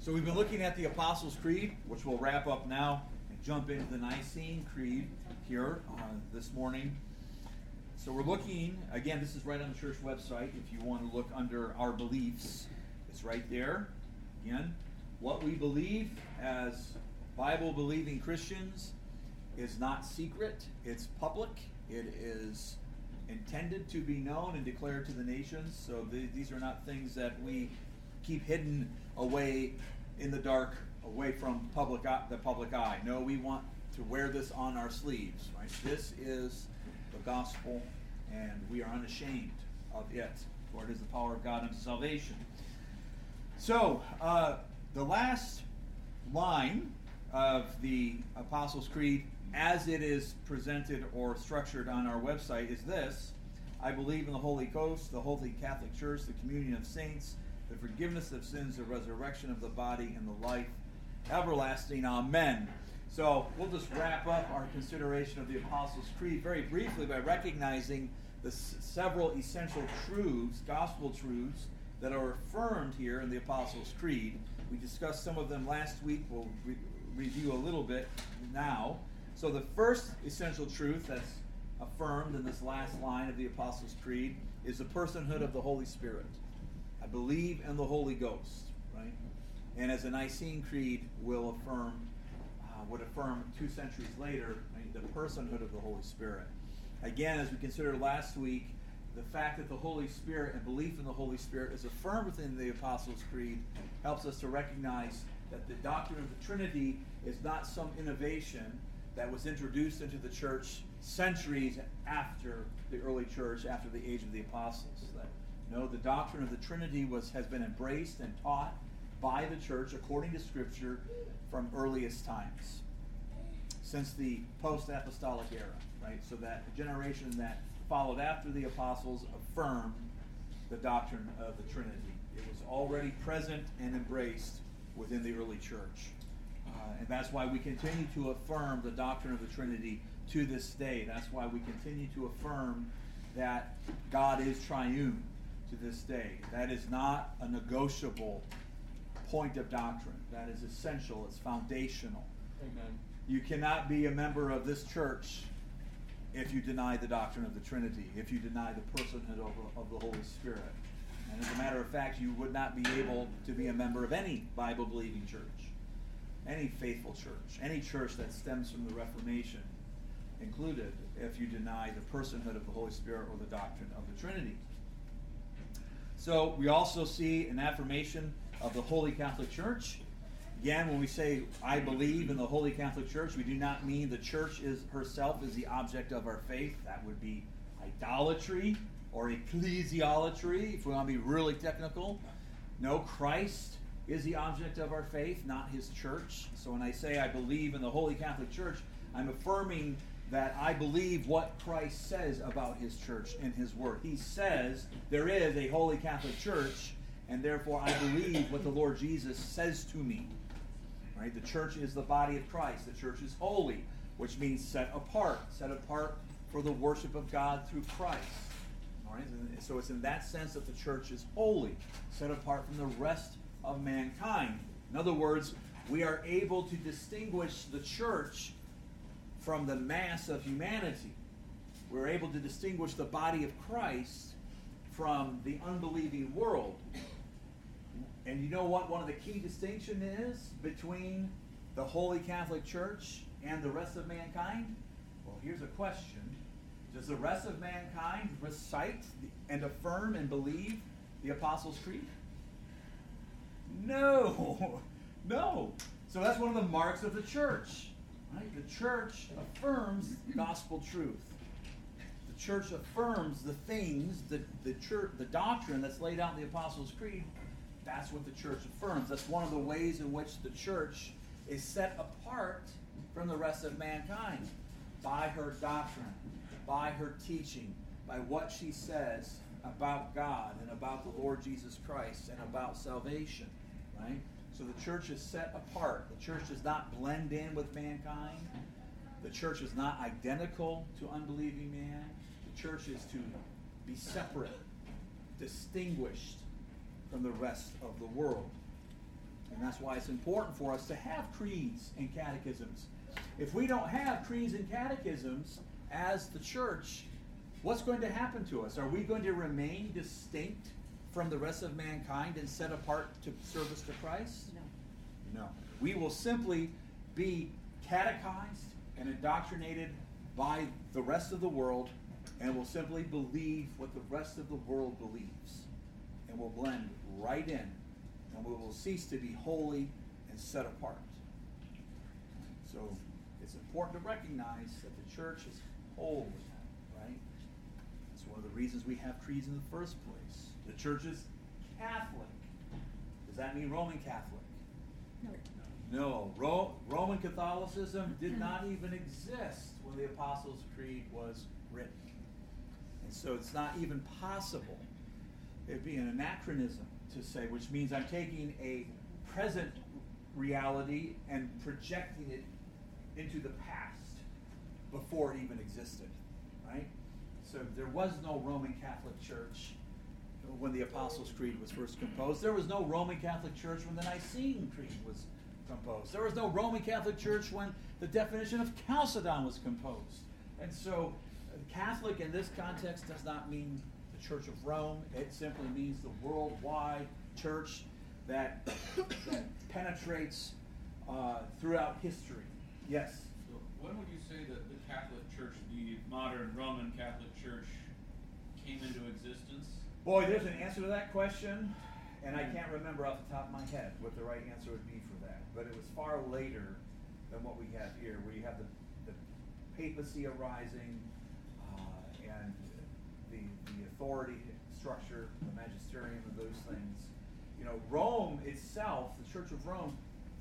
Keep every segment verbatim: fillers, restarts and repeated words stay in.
So we've been looking at the Apostles' Creed, which we'll wrap up now and jump into the Nicene Creed here uh, this morning. So we're looking, again, this is right on the church website. If you want to look under our beliefs, it's right there. Again, what we believe as Bible-believing Christians is not secret. It's public. It is intended to be known and declared to the nations. So the, these are not things that we keep hidden away in the dark, away from public eye, the public eye. No, we want to wear this on our sleeves. Right? This is the gospel, and we are unashamed of it, for it is the power of God unto salvation. So, uh, the last line of the Apostles' Creed, as it is presented or structured on our website, is this: I believe in the Holy Ghost, the Holy Catholic Church, the communion of saints, the forgiveness of sins, the resurrection of the body, and the life everlasting. Amen. So we'll just wrap up our consideration of the Apostles' Creed very briefly by recognizing the s- several essential truths, gospel truths, that are affirmed here in the Apostles' Creed. We discussed some of them last week. We'll re- review a little bit now. So the first essential truth that's affirmed in this last line of the Apostles' Creed is the personhood of the Holy Spirit. I believe in the Holy Ghost, right? And as the Nicene Creed will affirm, uh, would affirm two centuries later, right, the personhood of the Holy Spirit. Again, as we considered last week, the fact that the Holy Spirit and belief in the Holy Spirit is affirmed within the Apostles' Creed helps us to recognize that the doctrine of the Trinity is not some innovation that was introduced into the church centuries after the early church, after the age of the apostles. That, no, the doctrine of the Trinity was has been embraced and taught by the church according to Scripture from earliest times, since the post-apostolic era, right? So that the generation that followed after the apostles affirmed the doctrine of the Trinity. It was already present and embraced within the early church. Uh, and that's why we continue to affirm the doctrine of the Trinity to this day. That's why we continue to affirm that God is triune to this day. That is not a negotiable point of doctrine. That is essential. It's foundational. Amen. You cannot be a member of this church if you deny the doctrine of the Trinity, if you deny the personhood of, of the Holy Spirit. And as a matter of fact, you would not be able to be a member of any Bible-believing church, any faithful church, any church that stems from the Reformation included, if you deny the personhood of the Holy Spirit or the doctrine of the Trinity. So we also see an affirmation of the Holy Catholic Church. Again, when we say, I believe in the Holy Catholic Church, we do not mean the church is herself is the object of our faith. That would be idolatry or ecclesiolatry, if we want to be really technical. No, Christ is the object of our faith, not his church. So when I say I believe in the Holy Catholic Church, I'm affirming that I believe what Christ says about his church in his word. He says there is a Holy Catholic Church, and therefore I believe what the Lord Jesus says to me. Right? The church is the body of Christ. The church is holy, which means set apart, set apart for the worship of God through Christ. All right? So it's in that sense that the church is holy, set apart from the rest of mankind. In other words, we are able to distinguish the church from the mass of humanity. We're able to distinguish the body of Christ from the unbelieving world. And you know what one of the key distinctions is between the Holy Catholic Church and the rest of mankind? Well, here's a question. Does the rest of mankind recite and affirm and believe the Apostles' Creed? No. No. So that's one of the marks of the church. Right? The church affirms gospel truth. The church affirms the things, the, the, church, the doctrine that's laid out in the Apostles' Creed. That's what the church affirms. That's one of the ways in which the church is set apart from the rest of mankind. By her doctrine, by her teaching, by what she says about God and about the Lord Jesus Christ and about salvation. Right? So the church is set apart. The church does not blend in with mankind. The church is not identical to unbelieving man. The church is to be separate, distinguished from the rest of the world. And And that's why it's important for us to have creeds and catechisms. If we don't have creeds and catechisms as the church, what's going to happen to us? Are we going to remain distinct from the rest of mankind and set apart to service to Christ? No. No. We will simply be catechized and indoctrinated by the rest of the world, and will simply believe what the rest of the world believes. And will blend right in, and we will cease to be holy and set apart. So it's important to recognize that the church is holy, right? It's one of the reasons we have creeds in the first place. The church is Catholic. Does that mean Roman Catholic? No. No. Ro- Roman Catholicism did not even exist when the Apostles' Creed was written. And so it's not even possible. It'd be an anachronism to say, which means I'm taking a present reality and projecting it into the past before it even existed, right? So there was no Roman Catholic Church when the Apostles' Creed was first composed. There was no Roman Catholic Church when the Nicene Creed was composed. There was no Roman Catholic Church when the definition of Chalcedon was composed. And so Catholic in this context does not mean the Church of Rome. It simply means the worldwide church that, that penetrates uh, throughout history. Yes? So when would you say that the Catholic Church, the modern Roman Catholic Church, came into existence? Boy, there's an answer to that question, and I can't remember off the top of my head what the right answer would be for that. But it was far later than what we have here, where you have the, the papacy arising, uh, and the, the authority structure, the magisterium, and those things. You know, Rome itself, the Church of Rome,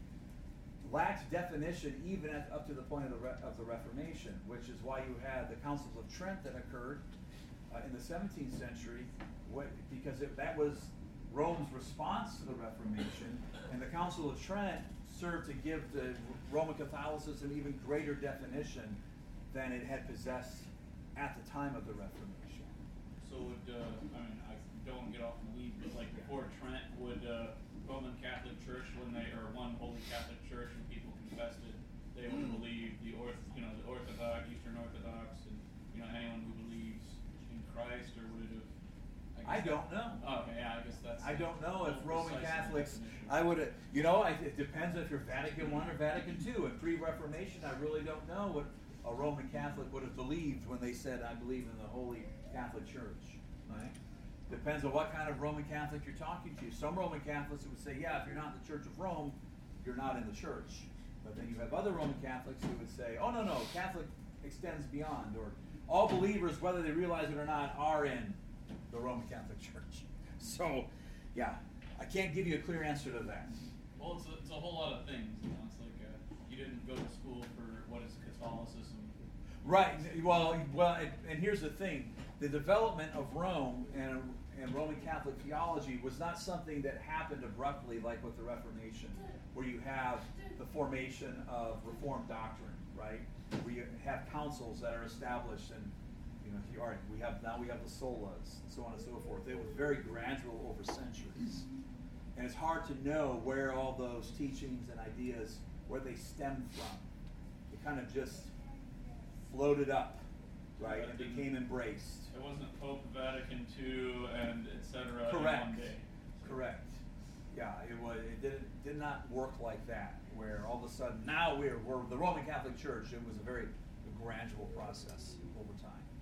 lacked definition even at, up to the point of the, Re, of the Reformation, which is why you had the Councils of Trent that occurred uh, in the seventeenth century, what, because it, that was Rome's response to the Reformation, and the Council of Trent served to give the Roman Catholicism even greater definition than it had possessed at the time of the Reformation. So would, uh, I mean, I don't want to get off in the weeds, but like before Trent, would uh, Roman Catholic Church, when they, or one Holy Catholic Church, when people confessed it, they would believe the orth, you know, the Orthodox, Eastern Orthodox, and you know anyone who believes in Christ, or would it have? I don't know. Oh, okay, yeah, I guess that's. I don't know if Roman precise Catholics, definition. I would, you know, I, it depends if you're Vatican One or Vatican Two. In pre-Reformation, I really don't know what a Roman Catholic would have believed when they said, I believe in the Holy Catholic Church, right? Depends on what kind of Roman Catholic you're talking to. Some Roman Catholics would say, yeah, if you're not in the Church of Rome, you're not in the church. But then you have other Roman Catholics who would say, oh, no, no, Catholic extends beyond, or all believers, whether they realize it or not, are in the Roman Catholic Church. So, yeah, I can't give you a clear answer to that. Well, it's a, it's a whole lot of things. You know, it's like uh, you didn't go to school for what is Catholicism. Right. Well, well, and, and here's the thing: the development of Rome and and Roman Catholic theology was not something that happened abruptly, like with the Reformation, where you have the formation of Reformed doctrine, right? Where you have councils that are established, and you know, you are, we have now we have the solas, and so on and so forth. It was very gradual over centuries, and it's hard to know where all those teachings and ideas, where they stemmed from. It kind of just floated up, right, and became embraced. It wasn't Pope Vatican Two and et cetera Correct. in one day. Correct. Yeah, it was. It did did not work like that, where all of a sudden now we're we're the Roman Catholic Church. It was a very gradual process over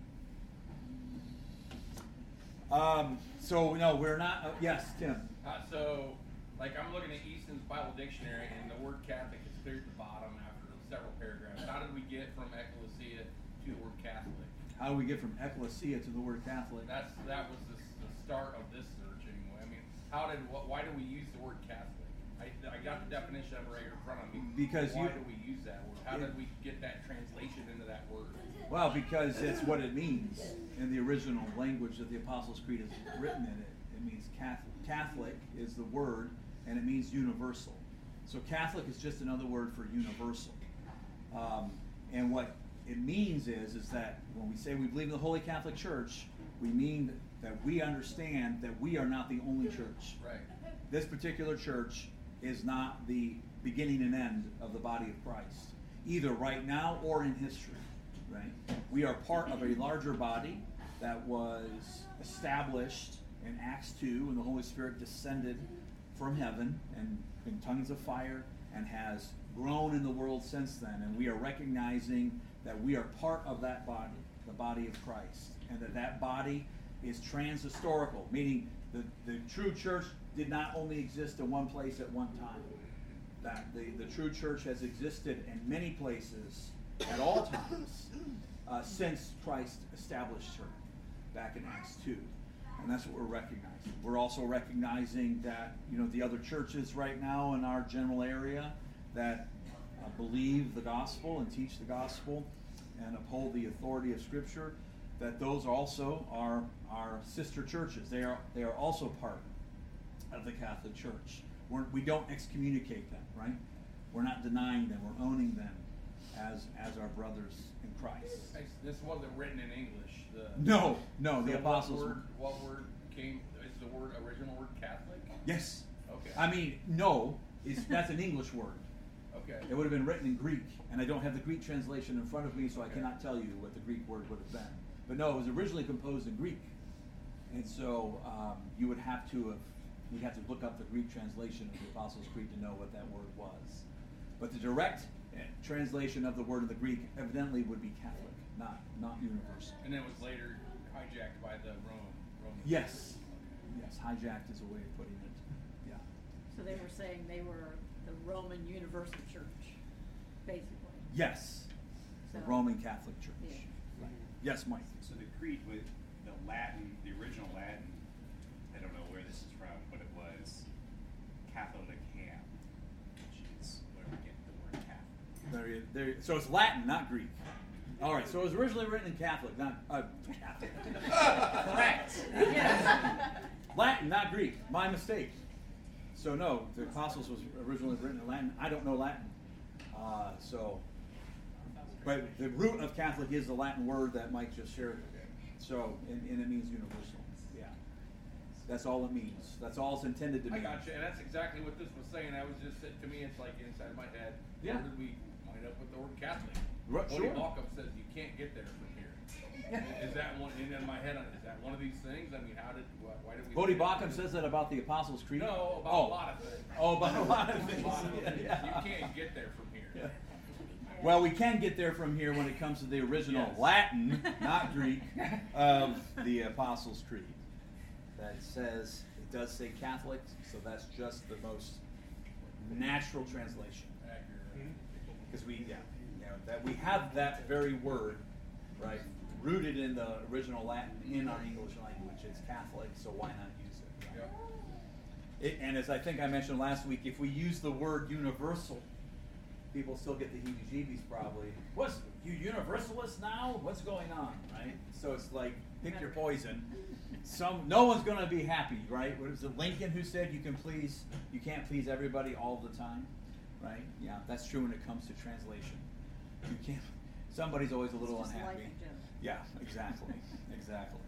time. Um. So no, we're not. Uh, yes, Tim. Uh, so, like I'm looking at Easton's Bible Dictionary, and the word Catholic is clear at the bottom after several paragraphs. How did we get from ecclesia to the word Catholic? How do we get from ecclesia to the word Catholic? That's that was the, the start of this search anyway. I mean, how did what, why do we use the word Catholic? I, I got the definition of it right here in front of me. Because why you, do we use that word? How it, did we get that translation into that word? Well, because it's what it means in the original language that the Apostles' Creed is written in it. It means Catholic. Catholic is the word, and it means universal. So Catholic is just another word for universal. Um, and what it means is, is that when we say we believe in the Holy Catholic Church, we mean that we understand that we are not the only church. Right. This particular church is not the beginning and end of the body of Christ, either right now or in history, right? We are part of a larger body that was established in Acts two when the Holy Spirit descended from heaven and in tongues of fire and has grown in the world since then. And we are recognizing that we are part of that body, the body of Christ, and that that body is transhistorical, meaning the, the true church did not only exist in one place at one time. That the, the true church has existed in many places at all times uh, since Christ established her back in Acts two. And that's what we're recognizing. We're also recognizing that, you know, the other churches right now in our general area that uh, believe the gospel and teach the gospel and uphold the authority of Scripture, that those also are our sister churches. They are they are also part of the Catholic Church. We're, we don't excommunicate them, right? We're not denying them. We're owning them as as our brothers in Christ. This wasn't written in English. The, No, no, the so apostles. What word, what word came? Is the word original word Catholic? Yes. Okay. I mean, no, is that's an English word. Okay. It would have been written in Greek, and I don't have the Greek translation in front of me, so I Okay. cannot tell you what the Greek word would have been. But no, it was originally composed in Greek, and so um, you would have to have you'd have to look up the Greek translation of the Apostles' Creed to know what that word was. But the direct uh, translation of the word in the Greek evidently would be Catholic, not not universal. And then it was later hijacked by the Rome. Roman Yes, yes, hijacked is a way of putting it. Yeah. So they were saying they were the Roman Universal Church, basically. Yes, the So- Roman Catholic Church. Yeah. Right. Yes, Mike. So the creed with the Latin, the original Latin, I don't know where this is from, but it was Catholicam, which is where we get the word Catholic. There, you- there. So it's Latin, not Greek. All right. So it was originally written in Catholic, not uh, Catholic. Correct. Yes. Latin, not Greek. My mistake. So no, the Apostles was originally written in Latin. I don't know Latin, uh, so. But the root of Catholic is the Latin word that Mike just shared. So, and, and it means universal. Yeah. That's all it means. That's all it's intended to I mean. got you, and that's exactly what this was saying. I was just to me, it's like inside my head. Yeah. Where did we wind up with the word Catholic? Right, Bodhi sure. Balkum says you can't get there from here. Is that one in my head? Is that one of these things? I mean, how did why, why did we? Bodhi Bakum says that about the Apostles' Creed. No, about oh. a lot of things. Oh, about a lot of A things. lot of things. Yeah. You can't get there from here. Yeah. Well, we can get there from here when it comes to the original Yes. Latin, not Greek, of the Apostles' Creed. That says, it does say Catholic, so that's just the most natural translation. Accurate. Because we, yeah, you know, that we have that very word, right, rooted in the original Latin in our English language. It's Catholic, so why not use it? Right? Yeah. It, and as I think I mentioned last week, if we use the word universal, people still get the heebie-jeebies probably. What's, you universalists now? What's going on, right? So it's like, pick your poison. Some, no one's going to be happy, right? What was it, Lincoln who said you can please, you can't please everybody all the time, right? Yeah, that's true when it comes to translation. You can't, somebody's always a little It's just unhappy. life in general. Yeah, exactly, exactly.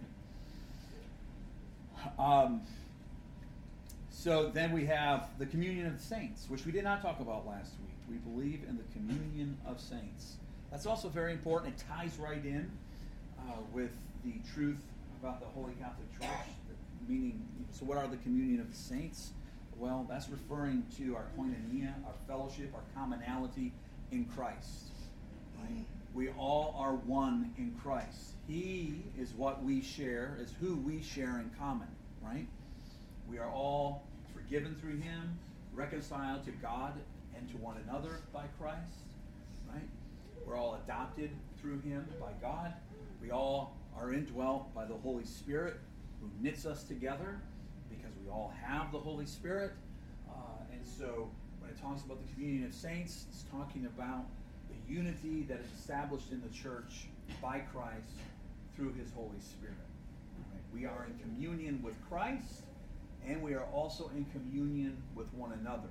Um, so then we have the communion of the saints, which we did not talk about last week. We believe in the communion of saints. That's also very important. It ties right in uh, with the truth about the Holy Catholic Church. Meaning, so what are the communion of the saints? Well, that's referring to our koinonia, our fellowship, our commonality in Christ. Right? We all are one in Christ. He is what we share, is who we share in common, right? We are all forgiven through Him, reconciled to God and to one another by Christ, right? We're all adopted through Him by God. We all are indwelt by the Holy Spirit who knits us together because we all have the Holy Spirit. Uh, and so when it talks about the communion of saints, it's talking about the unity that is established in the church by Christ through His Holy Spirit. Right? We are in communion with Christ, and we are also in communion with one another.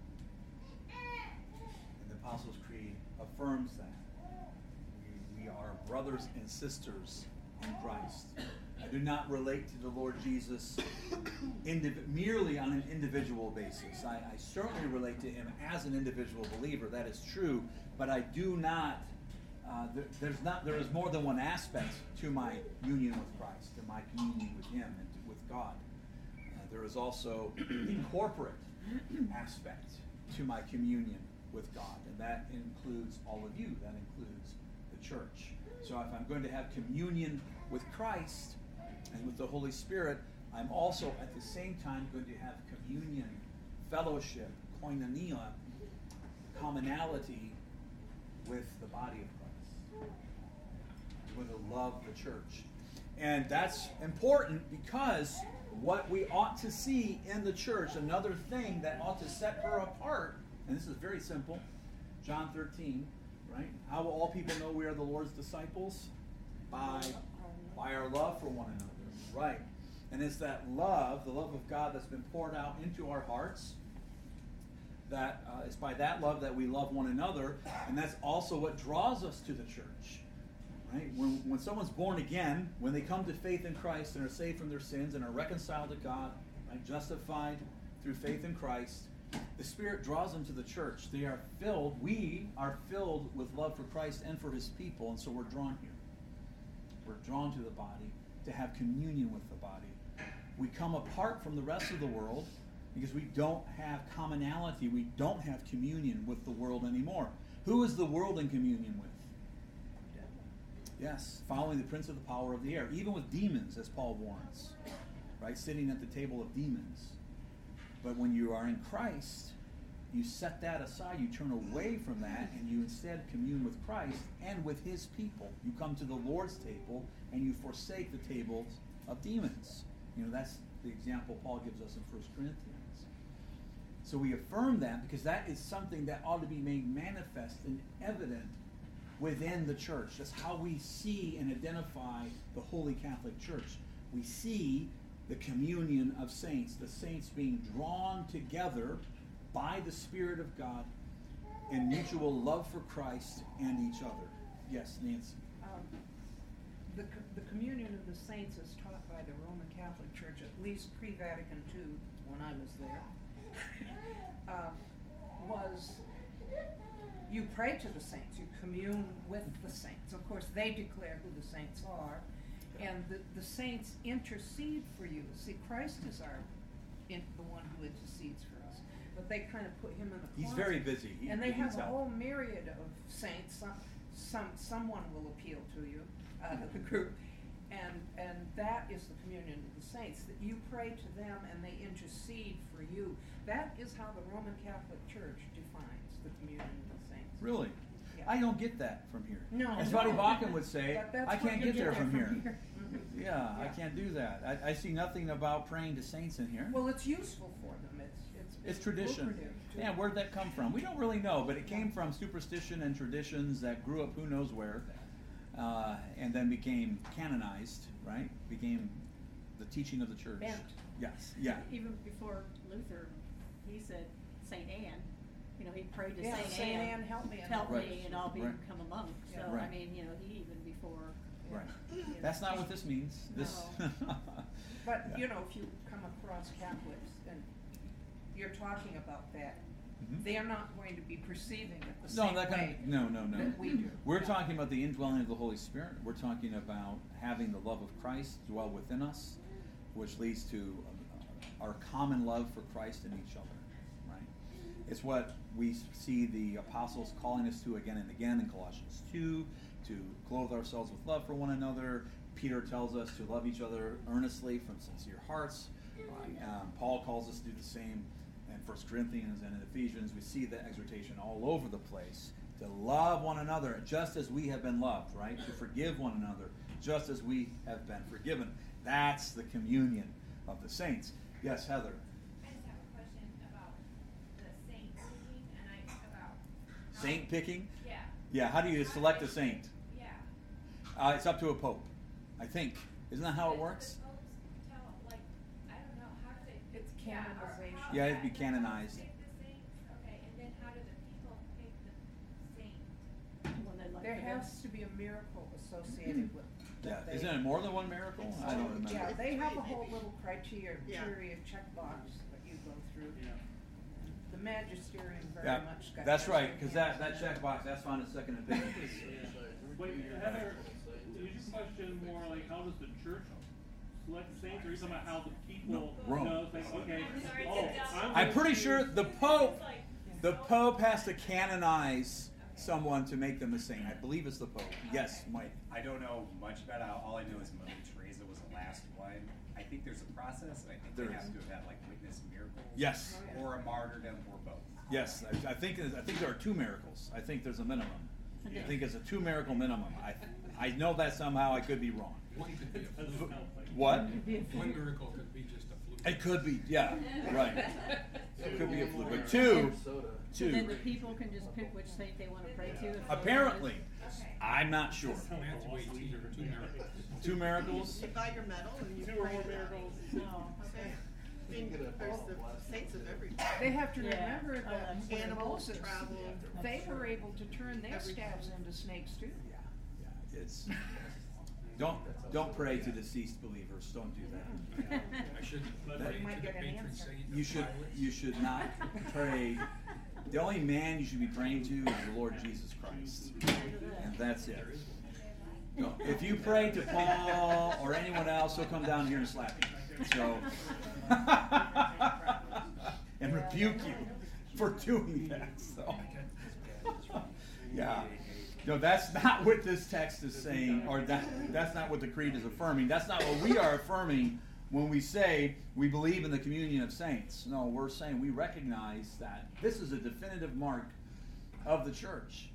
And the Apostles' Creed affirms that. We, we are brothers and sisters in Christ. I do not relate to the Lord Jesus indiv- merely on an individual basis. I, I certainly relate to him as an individual believer. That is true. But I do not, uh, there, there's not, there is more than one aspect to my union with Christ, to my communion with him and to, with God. Uh, there is also a corporate aspect to my communion with God, and that includes all of you. That includes the church. So if I'm going to have communion with Christ and with the Holy Spirit, I'm also at the same time going to have communion, fellowship, koinonia, commonality with the body of Christ, with the love of the church. And that's important because what we ought to see in the church, another thing that ought to set her apart, and this is very simple, John thirteen, right? How will all people know we are the Lord's disciples? By, by our love for one another, right? And it's that love, the love of God that's been poured out into our hearts, that uh, it's by that love that we love one another, and that's also what draws us to the church. Right? When, when someone's born again, when they come to faith in Christ and are saved from their sins and are reconciled to God, right, justified through faith in Christ, the Spirit draws them to the church. They are filled, we are filled with love for Christ and for his people, and so we're drawn here. We're drawn to the body to have communion with the body. We come apart from the rest of the world because we don't have commonality. We don't have communion with the world anymore. Who is the world in communion with? Yes, following the prince of the power of the air, even with demons, as Paul warns, right? Sitting at the table of demons. But when you are in Christ, you set that aside, you turn away from that, and you instead commune with Christ and with his people. You come to the Lord's table, and you forsake the tables of demons. You know, that's the example Paul gives us in First Corinthians. So we affirm that because that is something that ought to be made manifest and evident within the church. That's how we see and identify the Holy Catholic Church. We see the communion of saints, the saints being drawn together by the Spirit of God in mutual love for Christ and each other. Yes, Nancy. Um, the, co- the communion of the saints as taught by the Roman Catholic Church, at least pre-Vatican two, when I was there, uh, was you pray to the saints, you commune with the saints. Of course, they declare who the saints are, and the, the saints intercede for you. See, Christ is our in, the one who intercedes for us, but they kind of put him in the closet. He's very busy. He, and they he have a out. whole myriad of saints. Some, some someone will appeal to you, uh, the group, and and that is the communion of the saints. That you pray to them and they intercede for you. That is how the Roman Catholic Church defines the communion of the saints. Really? Yeah. I don't get that from here. No, As no. Buddy Bakken would say, But that's I what can't you get there from here. Mhm. Yeah, I Yeah. can't do that. I, I see nothing about praying to saints in here. Well, it's useful for them. It's it's, It's tradition. lucrative, too. Yeah, where'd that come from? We don't really know, but it came from superstition and traditions that grew up who knows where, uh, and then became canonized, right? Became the teaching of the church. Bent. Yes, yeah. Even before Luther, he said Saint Anne. You know, he prayed to Yeah, Saint Saint Anne. Anne, help me. Help Right. me, and I'll be, Right. become a monk. So Yeah. Right. I mean, you know, he even before. Right. you know, That's not what this means. This. But Yeah. you know, if you come across Catholics and you're talking about that, Mhm. they are not going to be perceiving it the No, same that kind way of, no, no, no. that we do. We're Yeah. talking about the indwelling of the Holy Spirit. We're talking about having the love of Christ dwell within us, which leads to uh, our common love for Christ and each other, right? It's what we see the apostles calling us to again and again in Colossians two, to clothe ourselves with love for one another. Peter tells us to love each other earnestly from sincere hearts. Right? Um, Paul calls us to do the same in First Corinthians and in Ephesians. We see that exhortation all over the place, to love one another just as we have been loved, right? To forgive one another just as we have been forgiven. That's the communion of the saints. Yes, Heather. I just have a question about the saint picking, and I about how- Saint picking? Yeah. Yeah, how do you How select do a I- saint? Yeah. Uh, it's up to a pope, I think. Isn't that how it But works? The popes tell, like, I don't know, how do they? It's yeah, or canonization. how- Yeah, it'd be the popes canonized. Pick the saints, okay, and then how do the people pick the saint? When they like There the has best. to be a miracle associated with Yeah, that they. isn't it more than one miracle? I don't remember. Yeah, they have a whole little criteria, Yeah. criteria checkbox that you go through. The magisterium very Yeah, much got. that's this right, in because hand. that, that checkbox, that's found in second opinion. Wait, Heather, you just question more like how does the church select saints, or are you talking about how the people No, Rome. know? Like, okay, I'm sorry, oh, sit down. I'm I'm pretty sure confused. the Pope, the Pope has to canonize someone to make them a saint. I believe it's the Pope. Yes, Mike. I don't know much about it. All I know is Mother Teresa was the last one. I think there's a process, and I think There they is. have to have had like witness miracles. Yes. Or a martyrdom, or both. Yes, I, I think I think there are two miracles. I think there's a minimum. I think it's a two miracle minimum. I I know that somehow. I could be wrong. One could be a Doesn't fluke. count, like- What? One miracle could be just a fluke. It could be. Yeah. Right. It could be a fluke. But two, And then two. the people can just pick which saint they want to pray to. if they Apparently, Okay. I'm not sure. Matthew eighteen, two miracles. Two miracles. You buy your medal and you Two or pray more to that. miracles. No, Okay. okay. I mean, there's the saints of everything. They have to Yeah. remember Oh, that that's when Animals Moses, travel. they were able to turn their Every- staffs into snakes too. Yeah. Yeah. It's. Don't don't pray to deceased believers. Don't do that. I shouldn't But pray you might to get the an patron answer. saint of You should violence. you should not pray. The only man you should be praying to is the Lord Jesus Christ, and that's it. No, if you pray to Paul or anyone else, he'll come down here and slap you. So and rebuke you for doing that. So yeah. No, that's not what this text is saying, or that that's not what the creed is affirming. That's not what we are affirming when we say we believe in the communion of saints. No, we're saying we recognize that this is a definitive mark of the church.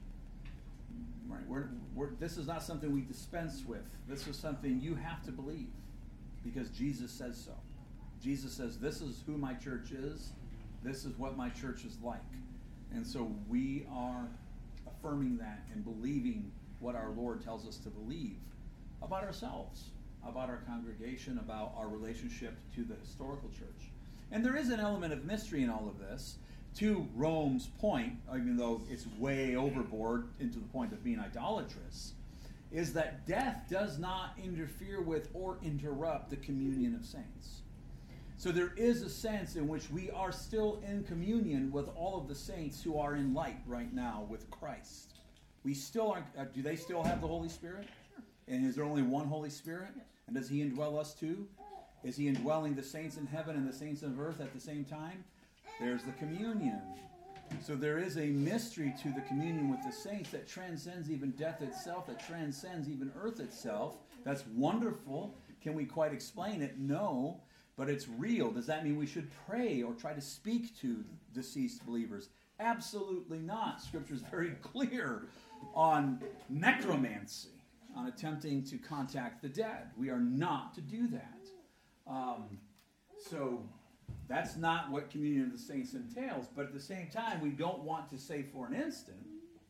Right? We're, we're, this is not something we dispense with. This is something you have to believe because Jesus says so. Jesus says, this is who my church is. This is what my church is like. And so we are affirming that and believing what our Lord tells us to believe about ourselves, about our congregation, about our relationship to the historical church. And there is an element of mystery in all of this, to Rome's point, even though it's way overboard into the point of being idolatrous, is that death does not interfere with or interrupt the communion of saints. So there is a sense in which we are still in communion with all of the saints who are in light right now with Christ. We still are. Uh, do they still have the Holy Spirit? Sure. And is there only one Holy Spirit? Yes. And does He indwell us too? Is He indwelling the saints in heaven and the saints on earth at the same time? There's the communion. So there is a mystery to the communion with the saints that transcends even death itself, that transcends even earth itself. That's wonderful. Can we quite explain it? No. But it's real. Does that mean we should pray or try to speak to deceased believers? Absolutely not. Scripture is very clear on necromancy, on attempting to contact the dead. We are not to do that. Um, so that's not what communion of the saints entails. But at the same time, we don't want to say for an instant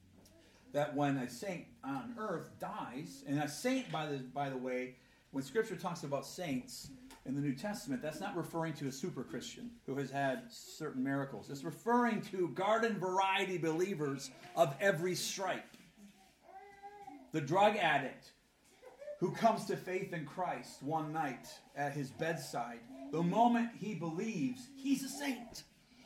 that when a saint on earth dies, and a saint, by the by the way, when Scripture talks about saints in the New Testament, that's not referring to a super Christian who has had certain miracles. It's referring to garden variety believers of every stripe. The drug addict who comes to faith in Christ one night at his bedside, the moment he believes, he's a saint.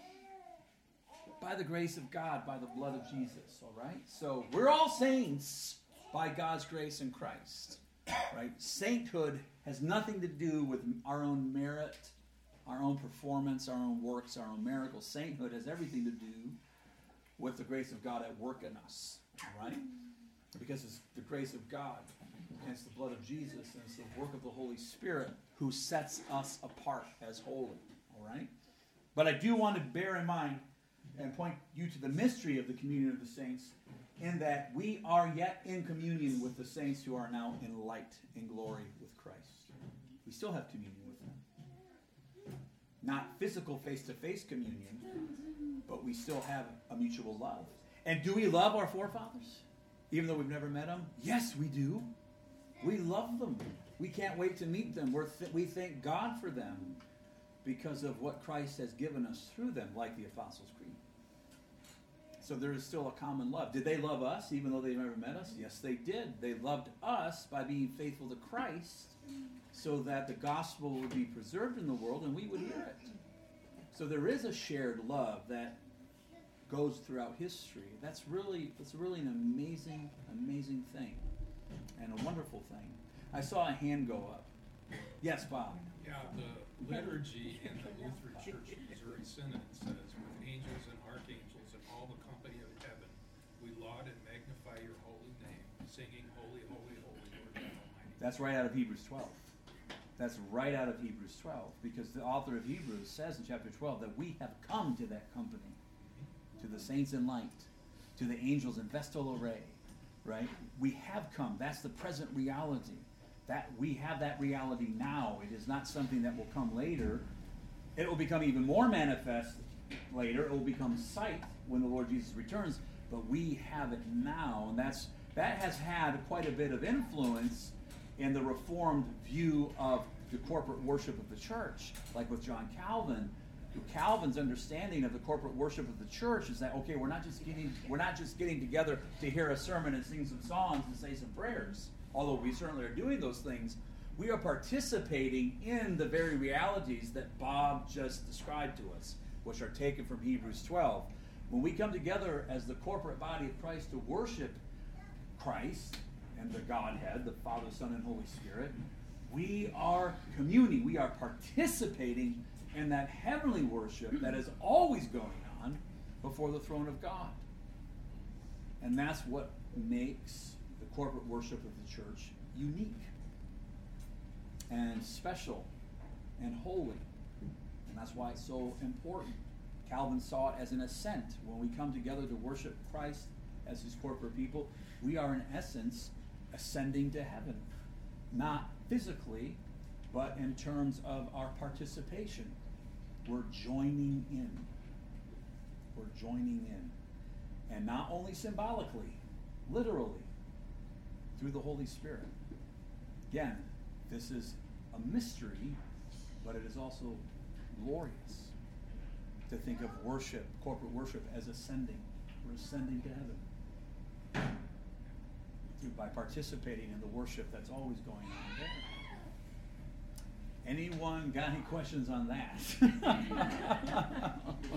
By the grace of God, by the blood of Jesus, all right? So we're all saints by God's grace in Christ. Right? Sainthood has nothing to do with our own merit, our own performance, our own works, our own miracles. Sainthood has everything to do with the grace of God at work in us. All right? Because it's the grace of God, and it's the blood of Jesus, and it's the work of the Holy Spirit who sets us apart as holy. All right? But I do want to bear in mind and point you to the mystery of the communion of the saints, in that we are yet in communion with the saints who are now in light, in glory with Christ. We still have communion with them. Not physical face-to-face communion, but we still have a mutual love. And do we love our forefathers, even though we've never met them? Yes, we do. We love them. We can't wait to meet them. We're th- we thank God for them because of what Christ has given us through them, like the Apostles' Creed. So there is still a common love. Did they love us even though they never met us? Yes, they did. They loved us by being faithful to Christ so that the gospel would be preserved in the world and we would hear it. So there is a shared love that goes throughout history. That's really, that's really an amazing, amazing thing and a wonderful thing. I saw a hand go up. Yes, Bob. Yeah, the liturgy in the Lutheran Church of Missouri Synod says, with angels and archangels and all the company of heaven, we laud and magnify your holy name, singing, holy, holy, holy, Lord God Almighty. That's right out of Hebrews twelve. That's right out of Hebrews twelve, because the author of Hebrews says in chapter twelve that we have come to that company, to the saints in light, to the angels in vestal array, right? We have come. That's the present reality. That we have that reality now. It is not something that will come later. It will become even more manifest later. It will become sight when the Lord Jesus returns. But we have it now, and that's that has had quite a bit of influence in the Reformed view of the corporate worship of the church, like with John Calvin. Calvin's understanding of the corporate worship of the church is that, okay, we're not just getting we're not just getting together to hear a sermon and sing some songs and say some prayers, although we certainly are doing those things. We are participating in the very realities that Bob just described to us, which are taken from Hebrews twelve. When we come together as the corporate body of Christ to worship Christ and the Godhead, the Father, Son, and Holy Spirit, we are communing. We are participating in that heavenly worship that is always going on before the throne of God. And that's what makes the corporate worship of the church unique and special and holy. And that's why it's so important. Calvin saw it as an ascent. When we come together to worship Christ as his corporate people, we are in essence ascending to heaven. Not physically, but in terms of our participation. We're joining in. We're joining in. And not only symbolically, literally, through the Holy Spirit. Again, this is a mystery, but it is also glorious to think of worship, corporate worship, as ascending. We're ascending to heaven through, by participating in the worship that's always going on there. Anyone got any questions on that?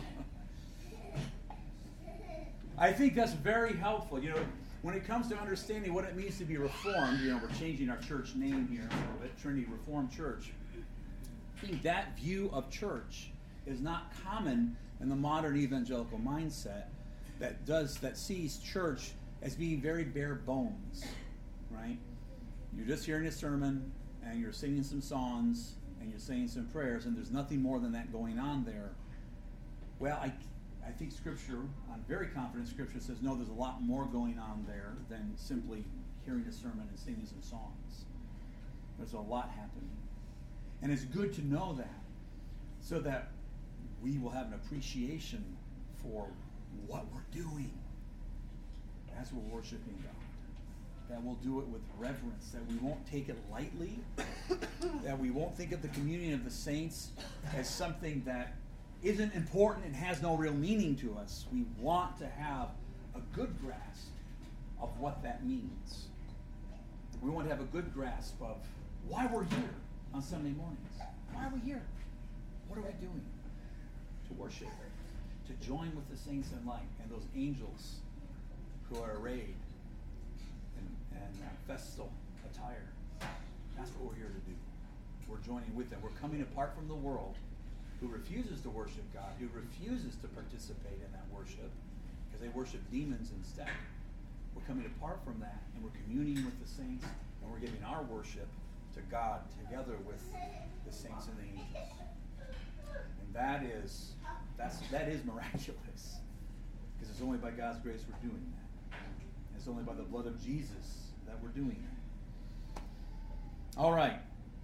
I think that's very helpful. You know, when it comes to understanding what it means to be Reformed, you know, we're changing our church name here a little bit, Trinity Reformed Church. I think that view of church is not common in the modern evangelical mindset that does that sees church as being very bare bones, right? You're just hearing a sermon, and you're singing some songs, and you're saying some prayers, and there's nothing more than that going on there. Well, I, I think Scripture, I'm very confident Scripture says, no, there's a lot more going on there than simply hearing a sermon and singing some songs. There's a lot happening. And it's good to know that, so that we will have an appreciation for what we're doing as we're worshiping God. That we'll do it with reverence, that we won't take it lightly, that we won't think of the communion of the saints as something that isn't important and has no real meaning to us. We want to have a good grasp of what that means. We want to have a good grasp of why we're here on Sunday mornings. Why are we here? What are we doing? To worship, to join with the saints in light and those angels who are arrayed and uh, festal attire. That's what we're here to do. We're joining with them. We're coming apart from the world who refuses to worship God, who refuses to participate in that worship because they worship demons instead. We're coming apart from that, and we're communing with the saints, and we're giving our worship to God together with the saints and the angels. And that is that's that is miraculous, because it's only by God's grace we're doing that. It's only by the blood of Jesus that we're doing that. All right.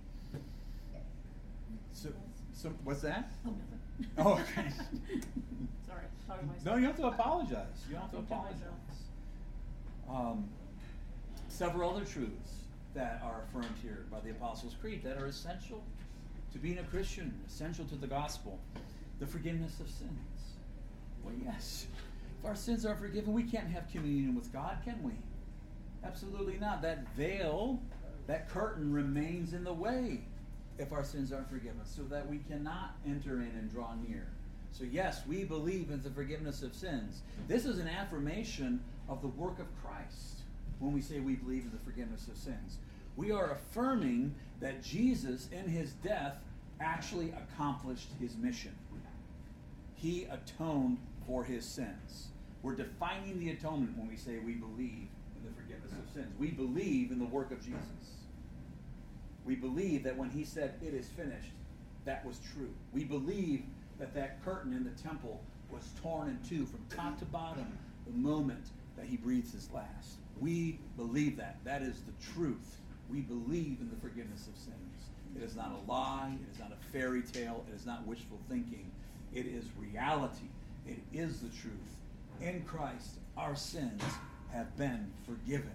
So, so what's that? Oh, nothing. Oh, okay. Sorry, talking to myself. No, you don't have to apologize. You don't have to Talking to apologize. myself. Um, several other truths that are affirmed here by the Apostles' Creed that are essential to being a Christian, essential to the gospel. The forgiveness of sins. Well, yes. If our sins are forgiven, we can't have communion with God, can we? Absolutely not. That veil, that curtain remains in the way if our sins aren't forgiven, so that we cannot enter in and draw near. So yes, we believe in the forgiveness of sins. This is an affirmation of the work of Christ when we say we believe in the forgiveness of sins. We are affirming that Jesus, in his death, actually accomplished his mission. He atoned for his sins. We're defining the atonement when we say we believe in the forgiveness of sins. We believe in the work of Jesus. We believe that when he said, "It is finished," that was true. We believe that that curtain in the temple was torn in two from top to bottom the moment that he breathed his last. We believe that. That is the truth. We believe in the forgiveness of sins. It is not a lie. It is not a fairy tale. It is not wishful thinking. It is reality. It is the truth. In Christ, our sins have been forgiven.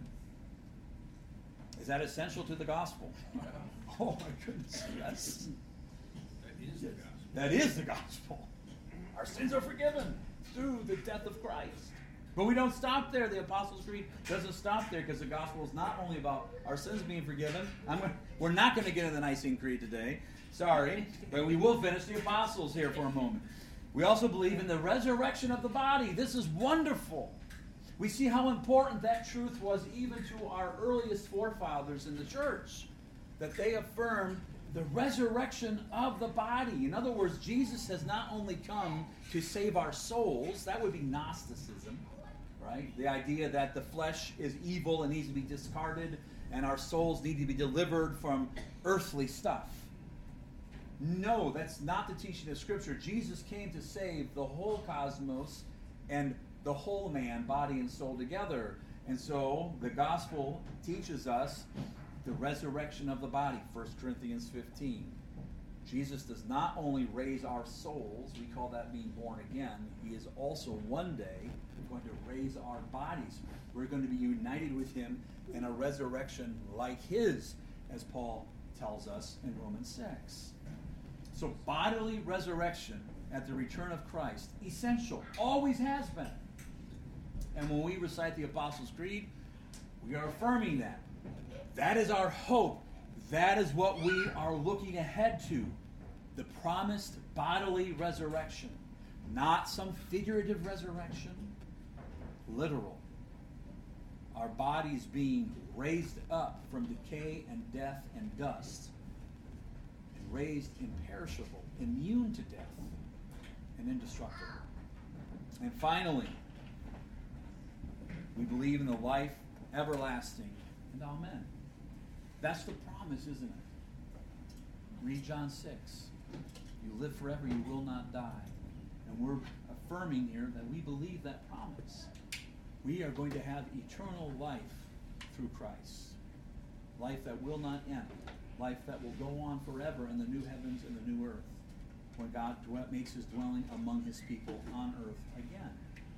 Is that essential to the gospel? Oh my goodness, yes. That is the gospel. That is the gospel. Our sins are forgiven through the death of Christ. But we don't stop there. The Apostles' Creed doesn't stop there, because the gospel is not only about our sins being forgiven. I'm gonna, we're not going to get into the Nicene Creed today. Sorry. But we will finish the Apostles here for a moment. We also believe in the resurrection of the body. This is wonderful. We see how important that truth was even to our earliest forefathers in the church, that they affirmed the resurrection of the body. In other words, Jesus has not only come to save our souls. That would be Gnosticism, right? The idea that the flesh is evil and needs to be discarded, and our souls need to be delivered from earthly stuff. No, that's not the teaching of Scripture. Jesus came to save the whole cosmos and the whole man, body and soul together. And so the gospel teaches us the resurrection of the body, First Corinthians fifteen. Jesus does not only raise our souls, we call that being born again, he is also one day going to raise our bodies. We're going to be united with him in a resurrection like his, as Paul tells us in Romans six. So bodily resurrection at the return of Christ, essential, always has been. And when we recite the Apostles' Creed, we are affirming that. That is our hope. That is what we are looking ahead to. The promised bodily resurrection. Not some figurative resurrection. Literal. Our bodies being raised up from decay and death and dust. And raised imperishable, immune to death, and indestructible. And finally, we believe in the life everlasting. And amen. That's the promise, isn't it? Read John six. You live forever, you will not die. And we're affirming here that we believe that promise. We are going to have eternal life through Christ. Life that will not end. Life that will go on forever in the new heavens and the new earth, when God makes his dwelling among his people on earth again.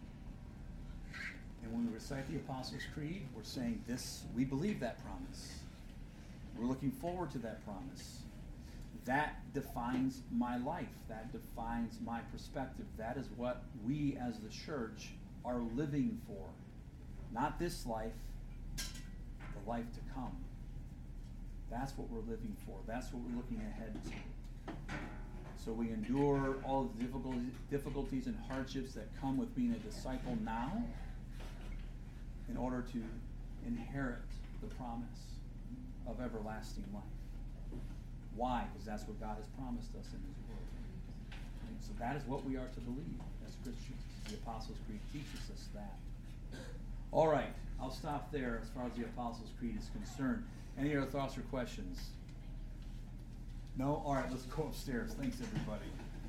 And when we recite the Apostles' Creed, we're saying this, we believe that promise. We're looking forward to that promise. That defines my life. That defines my perspective. That is what we as the church are living for. Not this life, the life to come. That's what we're living for. That's what we're looking ahead to. So we endure all the difficulties, difficulties and hardships that come with being a disciple now, in order to inherit the promise of everlasting life. Why? Because that's what God has promised us in his word. And so that is what we are to believe as Christians. The Apostles' Creed teaches us that. All right, I'll stop there as far as the Apostles' Creed is concerned. Any other thoughts or questions? No? All right, let's go upstairs. Thanks, everybody.